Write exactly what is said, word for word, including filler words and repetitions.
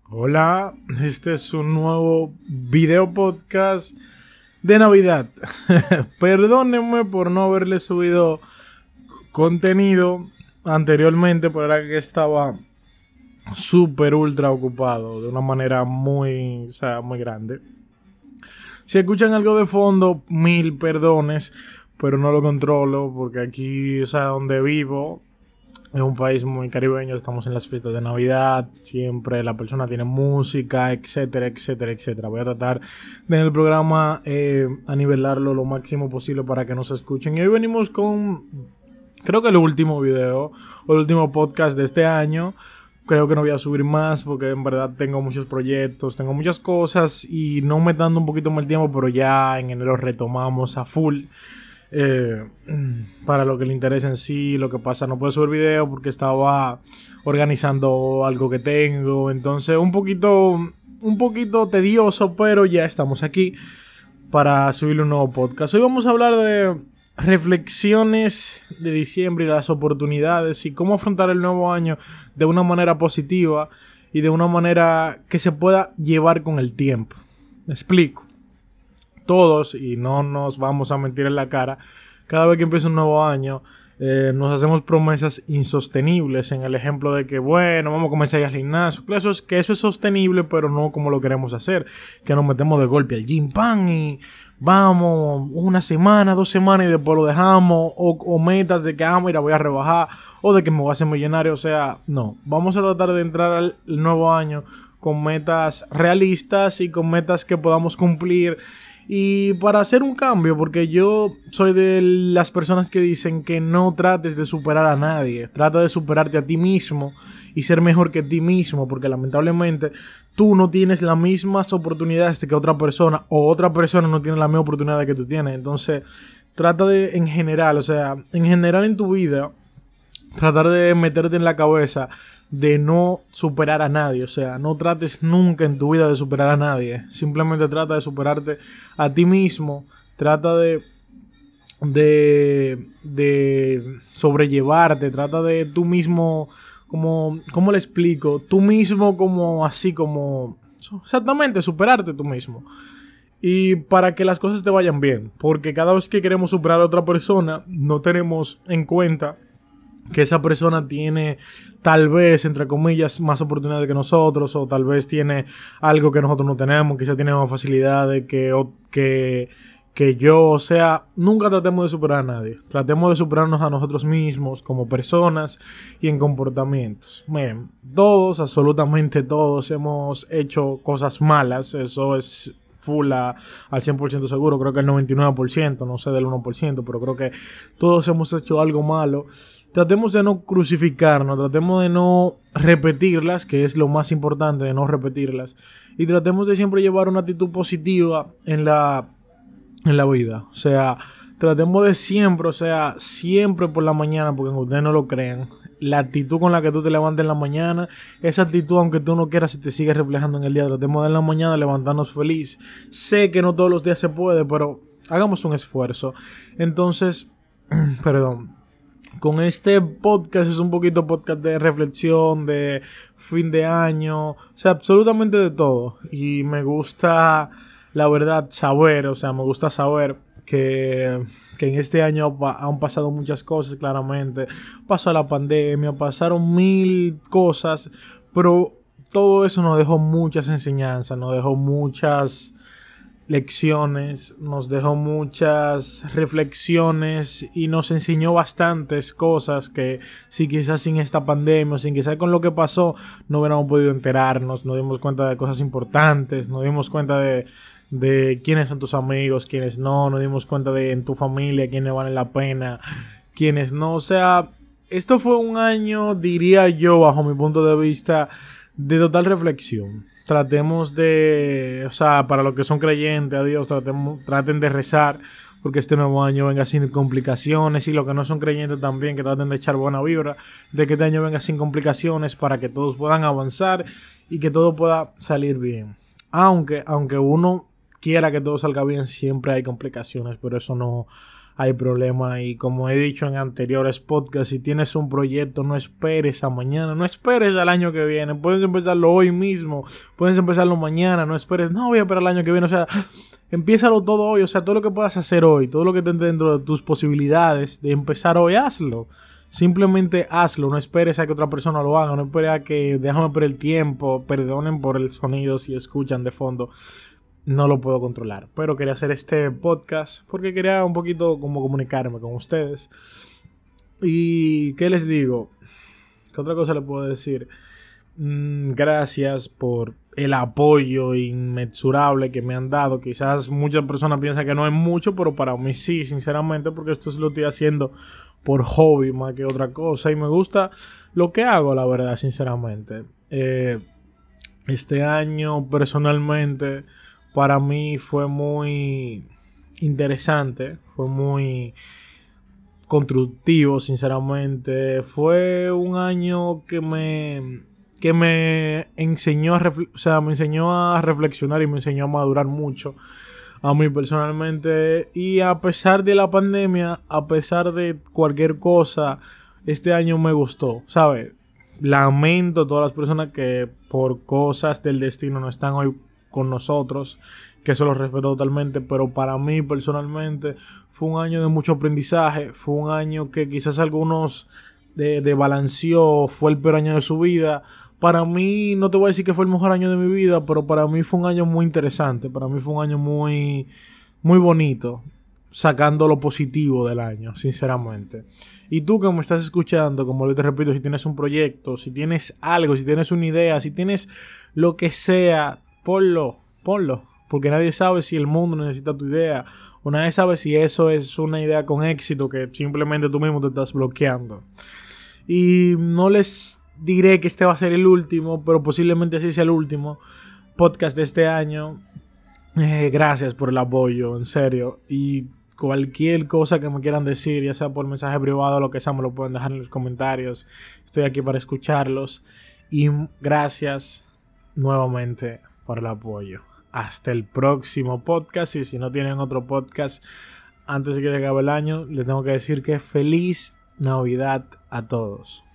Hola, este es un nuevo video podcast de Navidad. Perdónenme por no haberle subido contenido anteriormente, pero era que estaba súper ultra ocupado de una manera muy, o sea, muy grande. Si escuchan algo de fondo, mil perdones, pero no lo controlo porque aquí, o sea, donde vivo, es un país muy caribeño, estamos en las fiestas de Navidad, siempre la persona tiene música, etcétera, etcétera, etcétera. Voy a tratar de en el programa eh, a nivelarlo lo máximo posible para que nos escuchen. Y hoy venimos con, creo que el último video, o el último podcast de este año. Creo que no voy a subir más porque en verdad tengo muchos proyectos, tengo muchas cosas y no me dando un poquito más el tiempo, pero ya en enero retomamos a full. Eh, para lo que le interesa en sí, lo que pasa, no puedo subir video porque estaba organizando algo que tengo, entonces un poquito, un poquito tedioso, pero ya estamos aquí para subir un nuevo podcast. Hoy vamos a hablar de reflexiones de diciembre y las oportunidades y cómo afrontar el nuevo año de una manera positiva y de una manera que se pueda llevar con el tiempo. Me explico. Todos, y no nos vamos a mentir en la cara, cada vez que empieza un nuevo año eh, nos hacemos promesas insostenibles, en el ejemplo de que bueno, vamos a comenzar a ir al gimnasio, que eso es, que eso es sostenible, pero no como lo queremos hacer, que nos metemos de golpe al gym pan y vamos una semana, dos semanas y después lo dejamos, o, o metas de que ah, mira, voy a rebajar, o de que me voy a hacer millonario. O sea, no, vamos a tratar de entrar al nuevo año con metas realistas y con metas que podamos cumplir. Y para hacer un cambio, porque yo soy de las personas que dicen que no trates de superar a nadie, trata de superarte a ti mismo y ser mejor que ti mismo, porque lamentablemente tú no tienes las mismas oportunidades que otra persona, o otra persona no tiene la misma oportunidad que tú tienes. Entonces, trata de, en general, o sea, en general en tu vida, tratar de meterte en la cabeza de no superar a nadie. O sea, no trates nunca en tu vida de superar a nadie. Simplemente trata de superarte a ti mismo. Trata de de, de sobrellevarte. Trata de tú mismo, como, ¿cómo le explico? Tú mismo como así como, exactamente, superarte tú mismo. Y para que las cosas te vayan bien. Porque cada vez que queremos superar a otra persona, no tenemos en cuenta que esa persona tiene tal vez, entre comillas, más oportunidades que nosotros, o tal vez tiene algo que nosotros no tenemos, quizá tiene más facilidades que, que, que yo. O sea, nunca tratemos de superar a nadie, tratemos de superarnos a nosotros mismos como personas y en comportamientos. Miren, todos, absolutamente todos hemos hecho cosas malas, eso es full a, al cien por ciento seguro, creo que el noventa y nueve por ciento, no sé del uno por ciento, pero creo que todos hemos hecho algo malo. Tratemos de no crucificarnos, tratemos de no repetirlas, que es lo más importante, de no repetirlas, y tratemos de siempre llevar una actitud positiva en la, en la vida. O sea, tratemos de siempre, o sea, siempre por la mañana, porque aunque ustedes no lo crean, la actitud con la que tú te levantas en la mañana, esa actitud, aunque tú no quieras, se te sigue reflejando en el día. Tratemos de en la mañana levantarnos feliz. Sé que no todos los días se puede, pero hagamos un esfuerzo. Entonces, perdón. Con este podcast es un poquito podcast de reflexión, de fin de año, o sea, absolutamente de todo. Y me gusta, la verdad, saber, o sea, me gusta saber que, que en este año han pasado muchas cosas, claramente. Pasó la pandemia, pasaron mil cosas, pero todo eso nos dejó muchas enseñanzas, nos dejó muchas lecciones, nos dejó muchas reflexiones y nos enseñó bastantes cosas que si quizás sin esta pandemia, sin quizás con lo que pasó, no hubiéramos podido enterarnos. Nos dimos cuenta de cosas importantes, nos dimos cuenta de, de quiénes son tus amigos, quiénes no, nos dimos cuenta de en tu familia quiénes valen la pena, quiénes no. O sea, esto fue un año, diría yo, bajo mi punto de vista, de total reflexión. Tratemos de, o sea, para los que son creyentes a Dios, tratemos, traten de rezar porque este nuevo año venga sin complicaciones, y los que no son creyentes también, que traten de echar buena vibra, de que este año venga sin complicaciones para que todos puedan avanzar y que todo pueda salir bien. Aunque, aunque uno quiera que todo salga bien, siempre hay complicaciones, pero eso no hay problema. Y como he dicho en anteriores podcasts, si tienes un proyecto, no esperes a mañana, no esperes al año que viene. Puedes empezarlo hoy mismo, puedes empezarlo mañana, no esperes, no voy a esperar el año que viene. O sea, empiézalo todo hoy, o sea, todo lo que puedas hacer hoy, todo lo que esté dentro de tus posibilidades de empezar hoy, hazlo. Simplemente hazlo, no esperes a que otra persona lo haga, no esperes a que déjame por el tiempo, perdonen por el sonido si escuchan de fondo. No lo puedo controlar, pero quería hacer este podcast porque quería un poquito como comunicarme con ustedes. ¿Y qué les digo? ¿Qué otra cosa les puedo decir? Mm, gracias por el apoyo inmensurable que me han dado. Quizás muchas personas piensan que no es mucho, pero para mí sí, sinceramente, porque esto lo estoy haciendo por hobby más que otra cosa. Y me gusta lo que hago, la verdad, sinceramente. Eh, este año, personalmente, para mí fue muy interesante, fue muy constructivo, sinceramente. Fue un año que me que me enseñó a refle- o sea, me enseñó a reflexionar y me enseñó a madurar mucho a mí personalmente. Y a pesar de la pandemia, a pesar de cualquier cosa, este año me gustó, ¿sabes? Lamento a todas las personas que por cosas del destino no están hoy con nosotros, que eso lo respeto totalmente, pero para mí personalmente fue un año de mucho aprendizaje, fue un año que quizás algunos de, de balanceó, fue el peor año de su vida. Para mí, no te voy a decir que fue el mejor año de mi vida, pero para mí fue un año muy interesante, para mí fue un año muy, muy bonito, sacando lo positivo del año, sinceramente. Y tú que me estás escuchando, como te repito, si tienes un proyecto, si tienes algo, si tienes una idea, si tienes lo que sea, ponlo, ponlo. Porque nadie sabe si el mundo necesita tu idea, o nadie sabe si eso es una idea con éxito que simplemente tú mismo te estás bloqueando. Y no les diré que este va a ser el último, pero posiblemente así sea el último podcast de este año. Eh, gracias por el apoyo, en serio. Y cualquier cosa que me quieran decir, ya sea por mensaje privado o lo que sea, me lo pueden dejar en los comentarios. Estoy aquí para escucharlos. Y gracias nuevamente por el apoyo. Hasta el próximo podcast. Y si no tienen otro podcast antes de que acabe el año, les tengo que decir que feliz Navidad a todos.